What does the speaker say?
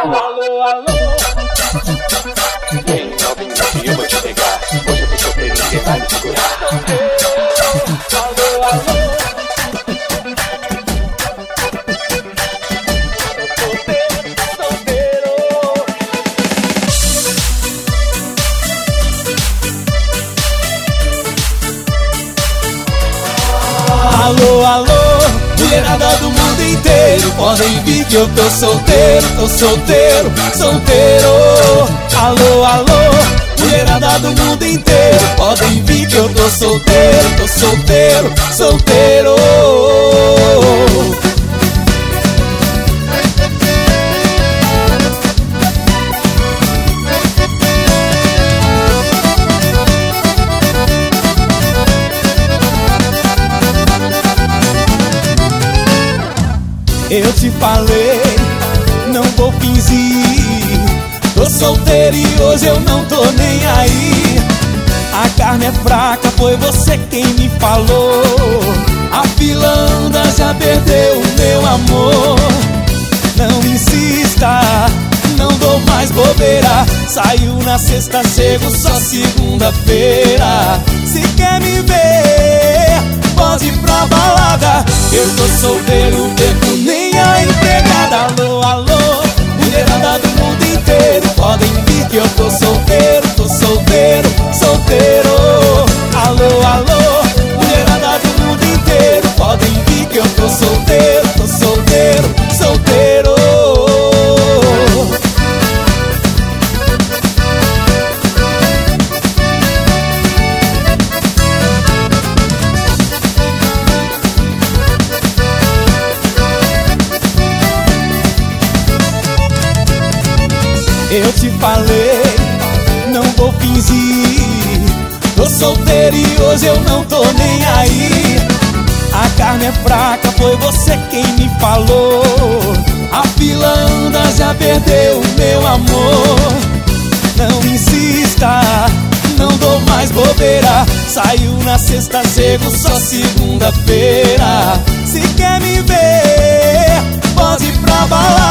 Alô, alô. Vem, novinha, que eu vou te pegar. Hoje eu tô solteiro, ninguém vai me segurar. Alô, alô. Alô, alô, mulherada do mundo inteiro, podem vir que eu tô solteiro, solteiro. Alô, alô, mulherada do mundo inteiro, podem vir que eu tô solteiro. Eu te falei, não vou fingir. Tô solteiro e hoje eu não tô nem aí. A carne é fraca, foi você quem me falou. A fila anda, já perdeu o meu amor. Não insista, não dou mais bobeira. Saiu na sexta, chego só segunda-feira. Se quer me ver, pode ir pra balada. Eu tô solteiro, perco nem a empregada. Alô, alô, mulherada do mundo inteiro, podem vir que eu tô solteiro. Alô, alô, mulherada do mundo inteiro, podem vir que eu tô solteiro. Eu te falei, não vou fingir. Tô solteiro e hoje eu não tô nem aí. A carne é fraca, foi você quem me falou. A fila anda, já perdeu o meu amor. Não insista, não dou mais bobeira. Saiu na sexta, chego só segunda-feira. Se quer me ver, pode ir pra balada.